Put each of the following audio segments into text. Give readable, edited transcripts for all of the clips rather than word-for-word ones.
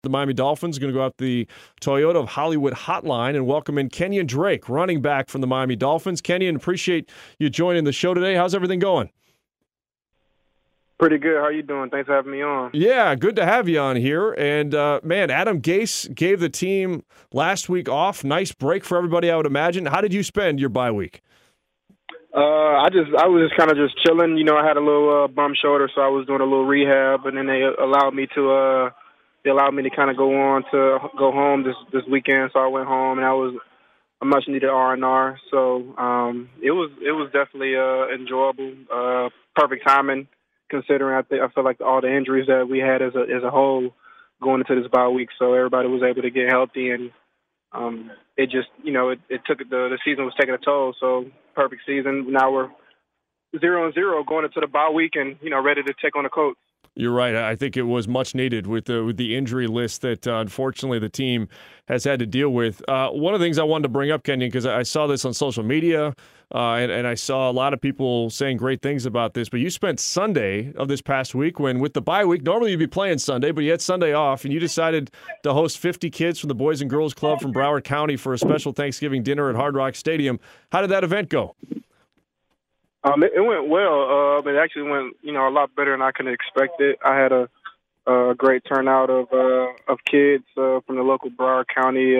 The Miami Dolphins are going to go out the Toyota of Hollywood hotline and welcome in Kenyon Drake, running back from the Miami Dolphins. Kenyon, appreciate you joining the show today. How's everything going? Pretty good. How you doing? Thanks for having me on. Yeah, good to have you on here. And, man, Adam Gase gave the team last week off. Nice break for everybody, I would imagine. How did you spend your bye week? I was just kind of just chilling. You know, I had a little bum shoulder, so I was doing a little rehab, and then they allowed me to kind of go home this weekend. So I went home, and I was a much needed R&R. So it was definitely enjoyable. Perfect timing, considering I feel like all the injuries that we had as a whole going into this bye week. So everybody was able to get healthy, and it just, you know, it took the season was taking a toll. So perfect season. Now we're 0-0 going into the bye week, and you know, ready to take on the Colts. You're right. I think it was much needed with the injury list that unfortunately the team has had to deal with. One of the things I wanted to bring up, Kenyon, because I saw this on social media and I saw a lot of people saying great things about this, but you spent Sunday of this past week when with the bye week, normally you'd be playing Sunday, but you had Sunday off and you decided to host 50 kids from the Boys and Girls Club from Broward County for a special Thanksgiving dinner at Hard Rock Stadium. How did that event go? It went well. It actually went, you know, a lot better than I could have expected. I had a great turnout of kids from the local Broward County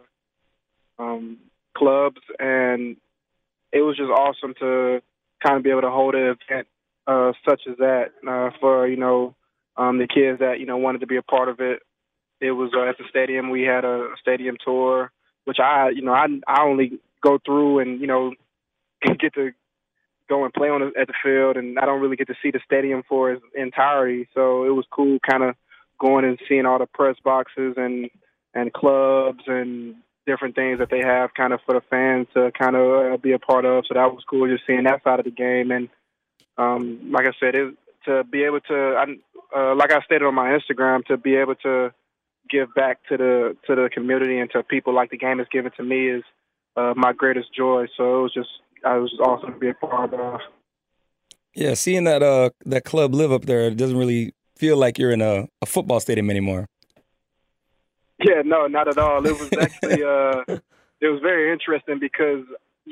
clubs, and it was just awesome to kind of be able to hold an event such as that for, you know, the kids that, you know, wanted to be a part of it. It was at the stadium. We had a stadium tour, which I only go through and, you know, get to go and play at the field, and I don't really get to see the stadium for its entirety. So it was cool kind of going and seeing all the press boxes and clubs and different things that they have kind of for the fans to kind of be a part of. So that was cool just seeing that side of the game. And like I said, to be able to, like I stated on my Instagram, to be able to give back to the community and to people like the game has given to me is my greatest joy. So it was just awesome to be a part of. Yeah, seeing that club live up there, it doesn't really feel like you're in a football stadium anymore. Yeah, no, not at all. It was actually it was very interesting because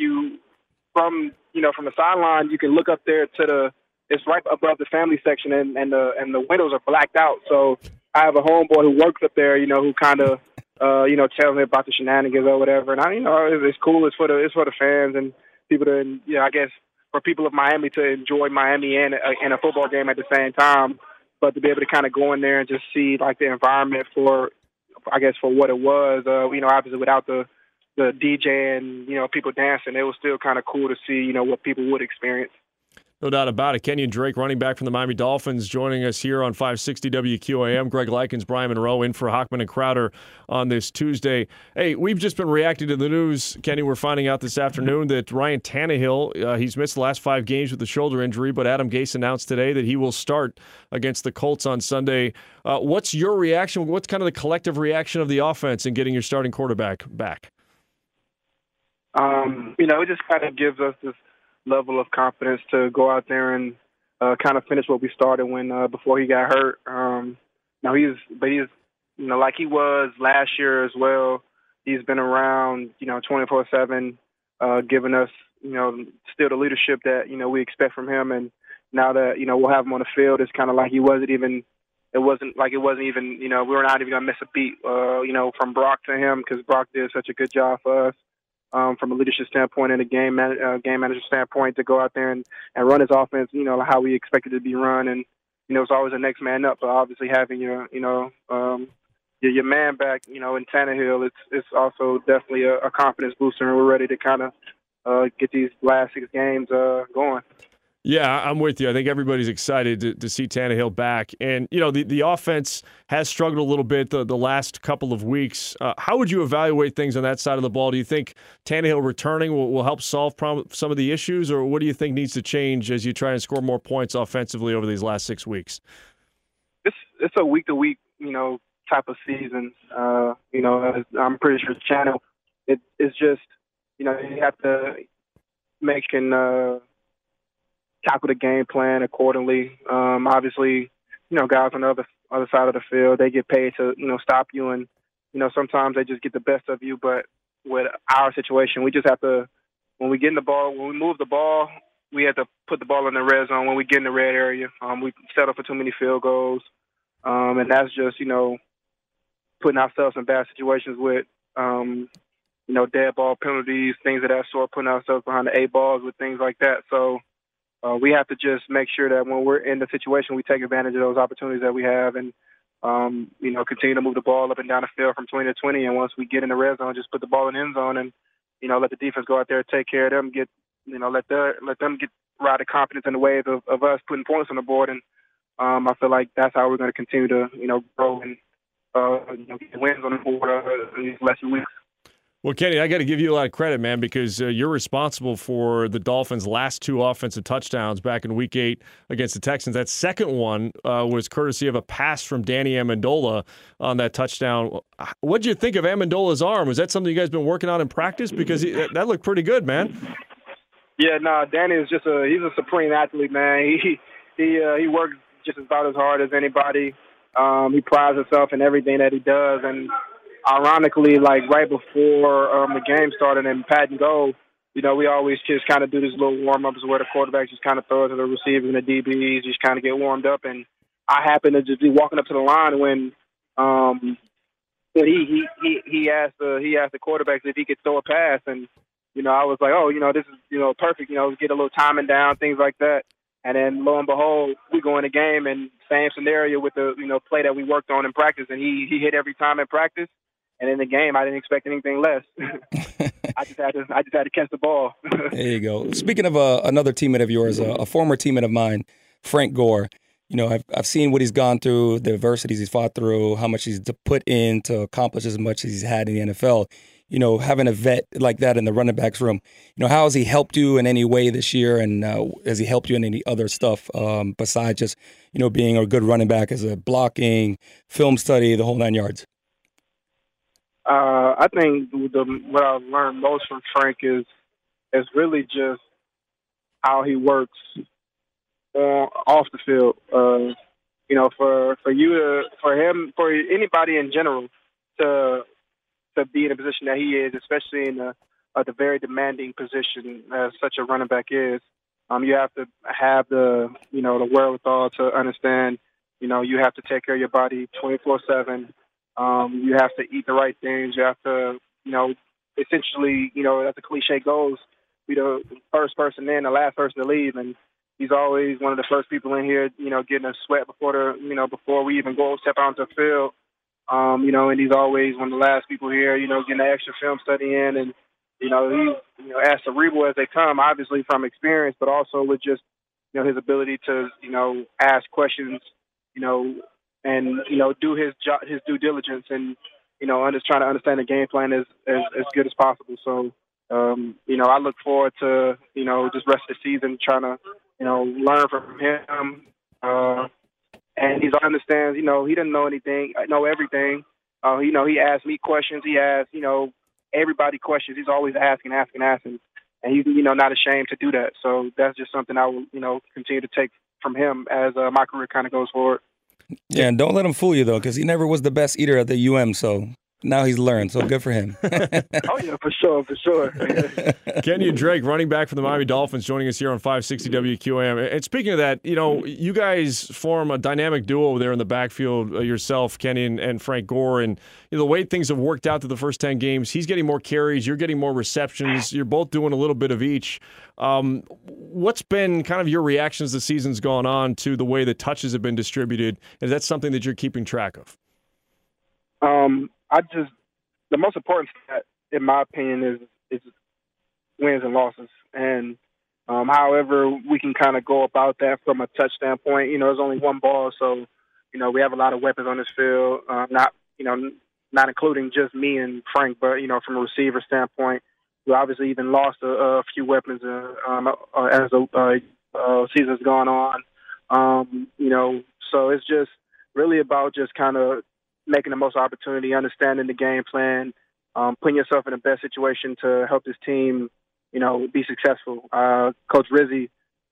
from the sideline you can look up there it's right above the family section and the windows are blacked out. So I have a homeboy who works up there, you know, who kind of tells me about the shenanigans or whatever. And it's cool. It's for the fans and people to, you know, I guess for people of Miami to enjoy Miami and a football game at the same time, but to be able to kind of go in there and just see like the environment for what it was, you know, obviously without the DJ and, you know, people dancing, it was still kind of cool to see, you know, what people would experience. No doubt about it. Kenyon Drake, running back from the Miami Dolphins, joining us here on 560 WQAM. Greg Likens, Brian Monroe in for Hockman and Crowder on this Tuesday. Hey, we've just been reacting to the news. Kenny, we're finding out this afternoon that Ryan Tannehill, he's missed the last 5 games with a shoulder injury, but Adam Gase announced today that he will start against the Colts on Sunday. What's your reaction? What's kind of the collective reaction of the offense in getting your starting quarterback back? You know, it just kind of gives us this level of confidence to go out there and kind of finish what we started before he got hurt. Now he's you know, like he was last year as well. He's been around, you know, 24/7, giving us, you know, still the leadership that, you know, we expect from him. And now that, you know, we'll have him on the field, it's kind of like it wasn't even, you know, we were not even gonna miss a beat, you know, from Brock to him, because Brock did such a good job for us. From a leadership standpoint and a game manager standpoint, to go out there and run his offense, you know, how we expect it to be run. And, you know, it's always the next man up. But obviously having your your man back, you know, in Tannehill, it's also definitely a confidence booster, and we're ready to kind of get these last 6 games going. Yeah, I'm with you. I think everybody's excited to see Tannehill back. And, you know, the offense has struggled a little bit the last couple of weeks. How would you evaluate things on that side of the ball? Do you think Tannehill returning will help solve some of the issues, or what do you think needs to change as you try and score more points offensively over these last 6 weeks? It's a week-to-week, you know, type of season. You know, I'm pretty sure the channel, it's just, you know, you have to make tackle the game plan accordingly. Obviously, you know, guys on the other side of the field. They get paid to, stop you, and, sometimes they just get the best of you. But with our situation, we just have to, when we move the ball, we have to put the ball in the red zone when we get in the red area. We settle for too many field goals, and that's just, putting ourselves in bad situations with, dead ball penalties, things of that sort, putting ourselves behind the 8 balls with things like that. So we have to just make sure that when we're in the situation, we take advantage of those opportunities that we have and, continue to move the ball up and down the field from 20 to 20. And once we get in the red zone, just put the ball in the end zone and, let the defense go out there, take care of them, let them get ride the confidence in the wave of us putting points on the board. And I feel like that's how we're going to continue to, grow and get wins on the board in these last few weeks. Well, Kenny, I got to give you a lot of credit, man, because you're responsible for the Dolphins' last 2 offensive touchdowns back in Week 8 against the Texans. That second one was courtesy of a pass from Danny Amendola on that touchdown. What'd you think of Amendola's arm? Was that something you guys been working on in practice? Because that looked pretty good, man. Yeah, no, Danny is he's a supreme athlete, man. He works just about as hard as anybody. He prides himself in everything that he does, and ironically, like right before the game started and pat and go, we always just kind of do this little warm-ups where the quarterbacks just kind of throw it to the receivers and the DBs, just kind of get warmed up. And I happened to just be walking up to the line when he asked the quarterbacks if he could throw a pass, and I was like, oh, this is perfect, get a little timing down, things like that. And then lo and behold, we go in the game and same scenario with the play that we worked on in practice, and he hit every time in practice. And in the game, I didn't expect anything less. I just had to catch the ball. There you go. Speaking of another teammate of yours, a former teammate of mine, Frank Gore. I've seen what he's gone through, the adversities he's fought through, how much he's put in to accomplish as much as he's had in the NFL. Having a vet like that in the running backs room, how has he helped you in any way this year, and has he helped you in any other stuff besides just being a good running back as a blocking, film study, the whole 9 yards? I think what I've learned most from Frank is really just how he works off the field. For anybody in general to be in a position that he is, especially in the very demanding position as such a running back is, you have to have the wherewithal to understand. You have to take care of your body 24/7. You have to eat the right things. You have to, essentially, as the cliche goes, be the first person in, the last person to leave. And he's always one of the first people in here, getting a sweat before we even go step onto the field. And he's always one of the last people here, getting the extra film study in. And, he's, as cerebral as they come, obviously from experience, but also with just, his ability to, ask questions, and do his due diligence, and just trying to understand the game plan as good as possible. So I look forward to just rest of the season trying to learn from him. And he understands. He doesn't know anything. I know everything. He asks me questions. He asks everybody questions. He's always asking, and he's not ashamed to do that. So that's just something I will continue to take from him as my career kind of goes forward. Yeah, and don't let him fool you, though, because he never was the best eater at the UM, so now he's learned, so good for him. Oh, yeah, for sure. Kenyon Drake, running back for the Miami Dolphins, joining us here on 560 WQAM. And speaking of that, you guys form a dynamic duo there in the backfield, yourself, Kenyon, and Frank Gore, and the way things have worked out to the first 10 games, he's getting more carries, you're getting more receptions, you're both doing a little bit of each. What's been kind of your reactions as the season's gone on to the way the touches have been distributed? Is that something that you're keeping track of? The most important stat, in my opinion, is wins and losses. And however we can kind of go about that from a touch standpoint, there's only one ball, so we have a lot of weapons on this field. Not including just me and Frank, but from a receiver standpoint, we obviously even lost a few weapons as the season's gone on. So it's just really about just kind of making the most opportunity, understanding the game plan, putting yourself in the best situation to help this team, be successful. Coach Rizzi,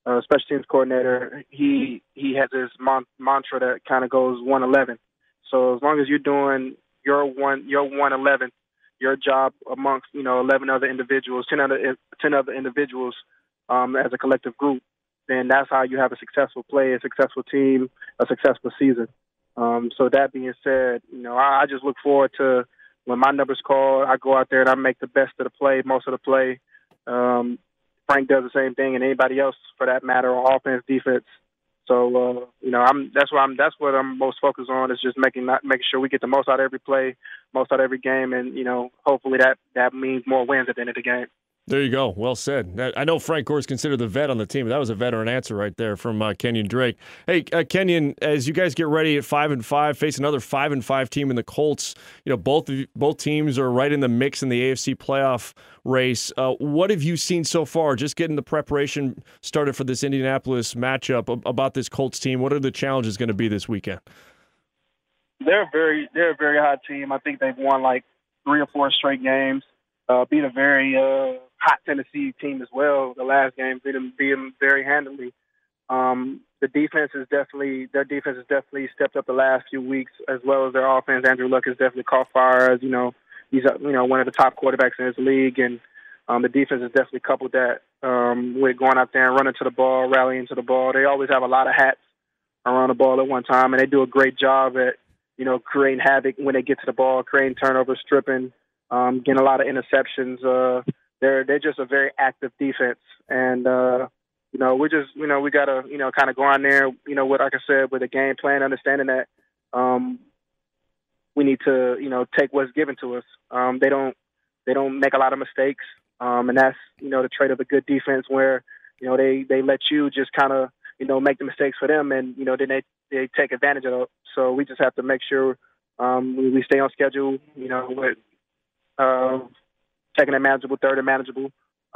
special teams coordinator, he has this mantra that kind of goes 111. So as long as you're doing your 111, your job amongst 11 other individuals, 10 other individuals as a collective group, then that's how you have a successful play, a successful team, a successful season. So that being said, I just look forward to when my number's called, I go out there and I make the best of the play, most of the play. Frank does the same thing, and anybody else for that matter, on offense, defense. So that's what I'm most focused on, is just making sure we get the most out of every play, most out of every game, and hopefully that means more wins at the end of the game. There you go. Well said. I know Frank Gore is considered the vet on the team. That was a veteran answer right there from Kenyon Drake. Hey, Kenyon, as you guys get ready at 5-5, face another 5-5 team in the Colts. Both teams are right in the mix in the AFC playoff race. What have you seen so far? Just getting the preparation started for this Indianapolis matchup about this Colts team. What are the challenges going to be this weekend? They're a very hot team. I think they've won like 3 or 4 straight games. Beat a very hot Tennessee team as well. The last game beat them very handily. Their defense has definitely stepped up the last few weeks, as well as their offense. Andrew Luck has definitely caught fire. As he's one of the top quarterbacks in his league, and the defense has definitely coupled that with going out there and running to the ball, rallying to the ball. They always have a lot of hats around the ball at one time, and they do a great job at creating havoc when they get to the ball, creating turnovers, stripping. Getting a lot of interceptions. They're just a very active defense, and we gotta kind of go on there. Like I said, with a game plan, understanding that we need to take what's given to us. They don't make a lot of mistakes, and that's the trait of a good defense, where they let you just kind of make the mistakes for them, and then they take advantage of it. So we just have to make sure we stay on schedule. With second and manageable, third and manageable.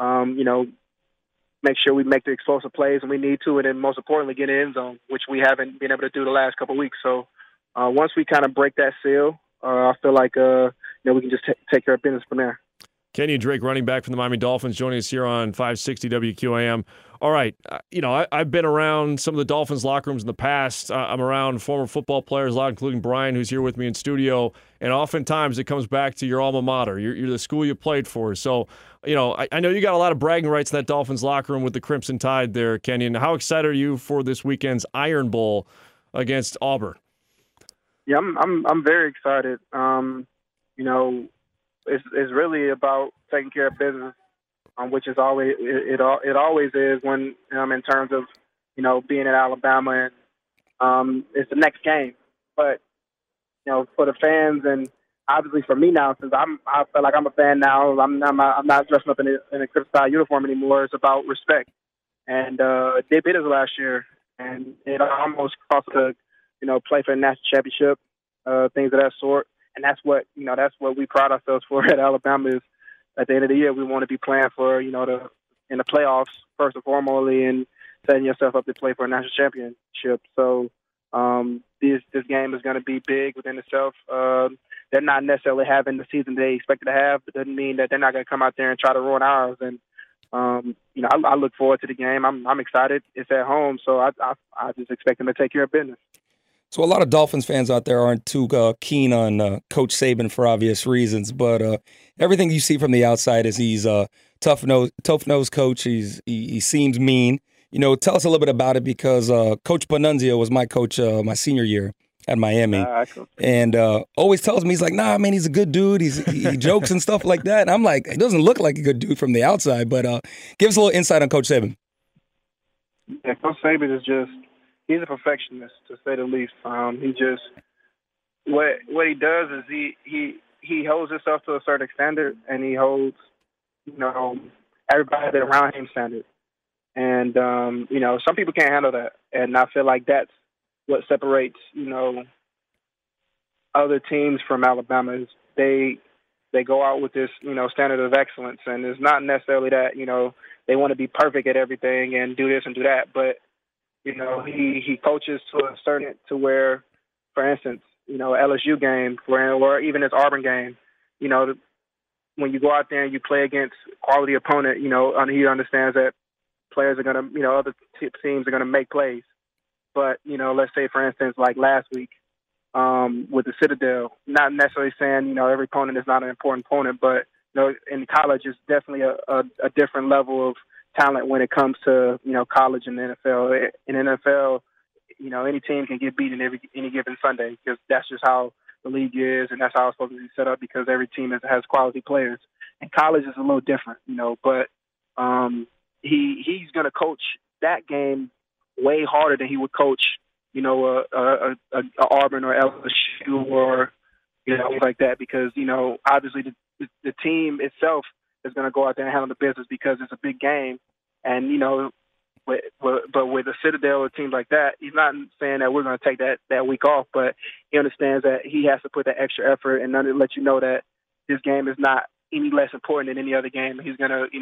Make sure we make the explosive plays when we need to, and then most importantly, get in the end zone, which we haven't been able to do the last couple of weeks. So once we kind of break that seal, I feel like we can just take care of business from there. Kenyon Drake, running back from the Miami Dolphins, joining us here on 560 WQAM. All right, I've been around some of the Dolphins locker rooms in the past. I'm around former football players a lot, including Brian, who's here with me in studio. And oftentimes it comes back to your alma mater. You're the school you played for. So, I know you got a lot of bragging rights in that Dolphins locker room with the Crimson Tide there, Kenyon. How excited are you for this weekend's Iron Bowl against Auburn? Yeah, I'm very excited. It's really about taking care of business, which is always it always is when in terms of being in Alabama, and it's the next game. But for the fans, and obviously for me now, since I feel like I'm a fan now, I'm not dressing up in a Crimson Tide uniform anymore. It's about respect, and they beat us last year, and it almost cost us to play for the national championship, things of that sort. And that's what we pride ourselves for at Alabama, is at the end of the year we want to be playing for in the playoffs first and foremost, and setting yourself up to play for a national championship. So this game is going to be big within itself. They're not necessarily having the season they expected to have, but doesn't mean that they're not going to come out there and try to ruin ours. And I look forward to the game. I'm excited. It's at home, so I just expect them to take care of business. So a lot of Dolphins fans out there aren't too keen on Coach Saban for obvious reasons, but everything you see from the outside is he's a tough-nosed coach. He seems mean. Tell us a little bit about it, because Coach Panunzio was my coach my senior year at Miami, and always tells me, he's like, nah, man, he's a good dude. He jokes and stuff like that. And I'm like, he doesn't look like a good dude from the outside, but give us a little insight on Coach Saban. Yeah, Coach Saban is just, he's a perfectionist, to say the least. He just, what he does is he holds himself to a certain standard, and he holds everybody around him standard. And some people can't handle that, and I feel like that's what separates other teams from Alabama. Is they go out with this standard of excellence, and it's not necessarily that they want to be perfect at everything and do this and do that, but he coaches to where, for instance, LSU game, or even his Auburn game, when you go out there and you play against quality opponent, he understands that players are gonna, other teams are gonna make plays. But let's say for instance, like last week with the Citadel, not necessarily saying every opponent is not an important opponent, but in college, it's definitely a different level of talent when it comes to college and the NFL. In the NFL, any team can get beaten any given Sunday because that's just how the league is, and that's how it's supposed to be set up because every team has quality players. And college is a little different, but he's going to coach that game way harder than he would coach, a Auburn or LSU or things like that because obviously the team itself is going to go out there and handle the business because it's a big game, and but with a Citadel or teams like that, he's not saying that we're going to take that week off, but he understands that he has to put that extra effort and let you know that this game is not any less important than any other game. He's going to,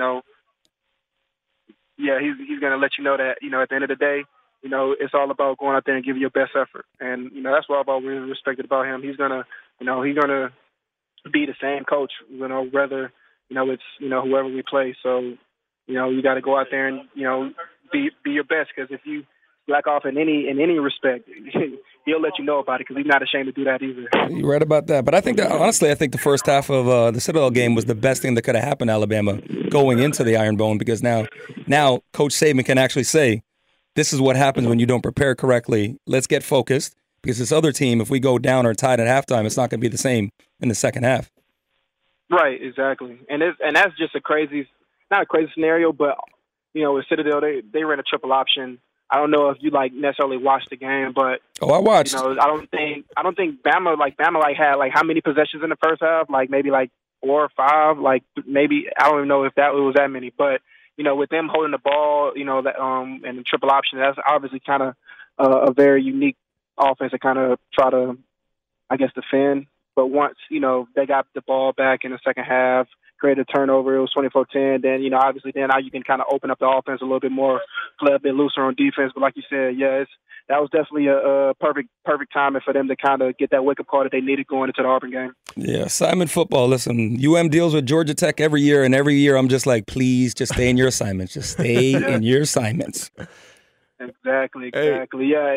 he's going to let you know that, at the end of the day, it's all about going out there and giving your best effort. And, that's what I've always respected about him. He's going to, be the same coach, whether, it's, whoever we play. So, you got to go out there and, be your best because if you slack off in any respect, he'll let you know about it because he's not ashamed to do that either. You're right about that. But I think that, honestly, the first half of the Citadel game was the best thing that could have happened to Alabama going into the Iron Bowl because now Coach Saban can actually say, this is what happens when you don't prepare correctly. Let's get focused because this other team, if we go down or tied at halftime, it's not going to be the same in the second half. Right, exactly. And that's just not a crazy scenario, but, with Citadel, they ran a triple option. I don't know if you necessarily watched the game, but I watched. I don't think Bama had how many possessions in the first half? Maybe 4 or 5. Maybe I don't even know if it was that many. But with them holding the ball, and the triple option, that's obviously kind of a very unique offense to kind of try to, I guess, defend. But once they got the ball back in the second half, created a turnover. It was 24-10. Then, obviously, now you can kind of open up the offense a little bit more, play a bit looser on defense. But like you said, that was definitely a perfect timing for them to kind of get that wake-up call that they needed going into the Auburn game. Yeah, Simon football. Listen, UM deals with Georgia Tech every year, and every year I'm just like, please, just stay in your assignments. Just stay in your assignments. Exactly. Hey. Yeah.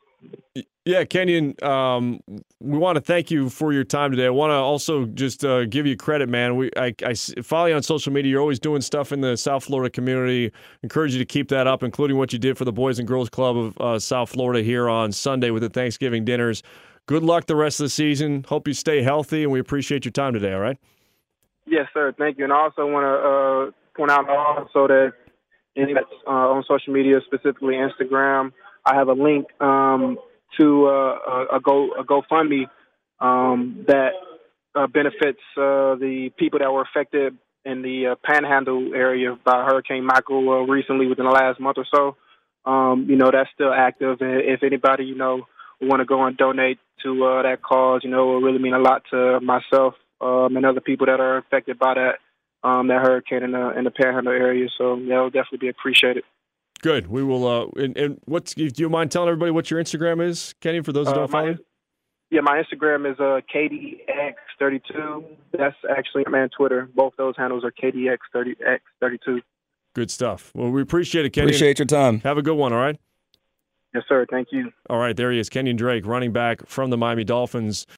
Yeah, Kenyon, we want to thank you for your time today. I want to also just give you credit, man. I follow you on social media. You're always doing stuff in the South Florida community. Encourage you to keep that up, including what you did for the Boys and Girls Club of South Florida here on Sunday with the Thanksgiving dinners. Good luck the rest of the season. Hope you stay healthy, and we appreciate your time today, all right? Yes, sir. Thank you. And I also want to point out also that on social media, specifically Instagram, I have a link to a GoFundMe that benefits the people that were affected in the Panhandle area by Hurricane Michael recently within the last month or so. That's still active. And if anybody, want to go and donate to that cause, it will really mean a lot to myself and other people that are affected by that hurricane in the Panhandle area. So that will definitely be appreciated. Good. We will. And do you mind telling everybody what your Instagram is, Kenny, for those who don't follow you? Yeah, my Instagram is KDX32. That's actually my Twitter. Both those handles are KDX32. Good stuff. Well, we appreciate it, Kenny. Appreciate your time. Have a good one, all right? Yes, sir. Thank you. All right, there he is, Kenyon Drake, running back from the Miami Dolphins.